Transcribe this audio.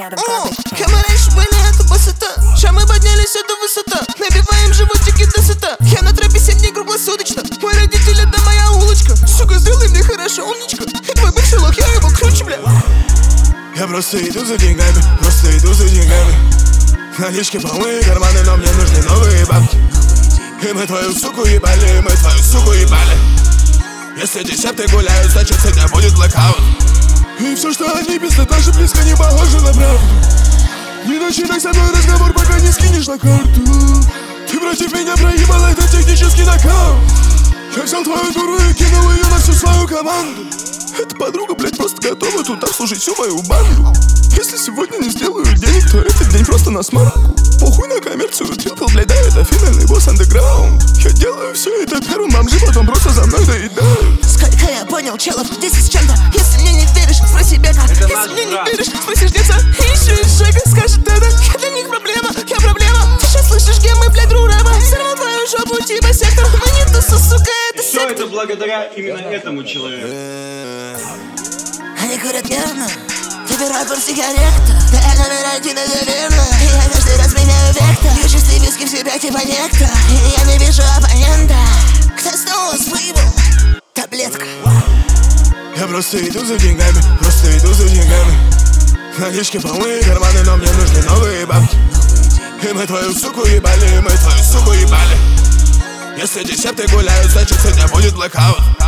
рядом кадр. Мы раньше были, это высота. Ща мы поднялись, это высота. Набиваем животики до сыта. Я на тропе 7 дней круглосуточно. Мои родители, да моя улочка. Сука, сделай мне хорошо, умничка. И твой бывший лох, я его круче, бля. Я просто иду за деньгами, просто иду за деньгами. Налички полные карманы, но мне нужны новые бабки. И мы твою суку ебали, и мы твою суку ебали. Если десятки гуляют, значит сегодня будет блэкаут. И все, что они пиздят, даже близко не похоже на правду. Не начинай со мной разговор, пока не скинешь на карту. Ты против меня проебал, это технический нокаут. Я взял твою дуру и кинул ее на всю свою команду. Эта подруга, блядь, просто готова тут обслужить всю мою банду. Если сегодня не сделаю денег, то этот день просто на смарку. Похуй на коммерцию, трипл, блядь, да, это финальный босс андеграунд. Я делаю все это первым бомжи, потом просто за мной доедают. Сколько я понял, челов, 10 с чем-то. Если мне не веришь, спроси Бека. Если мне не веришь, спроси Жнеца. И еще и Жека скажет это. Я для них проблема, я проблема. Ты сейчас слышишь гемы, блядь, рураба. Взорвал твою жопу, типа сектор. Мы не туса, сука, это все сектор. это благодаря именно этому человеку. Они курят нервно, забирают по сигарету. Да я номер один, это верно. И я каждый раз меняю вектор. Пью чистый виски в себя, типа нектар. И я не вижу оппонента. Кто снова выебал? Таблетка. Я просто иду за деньгами, просто иду за деньгами. Налички полные карманы, но мне нужны новые бабки. И мы твою суку ебали, и мы твою суку ебали. Если десятки гуляют, значит сегодня будет блэкаут.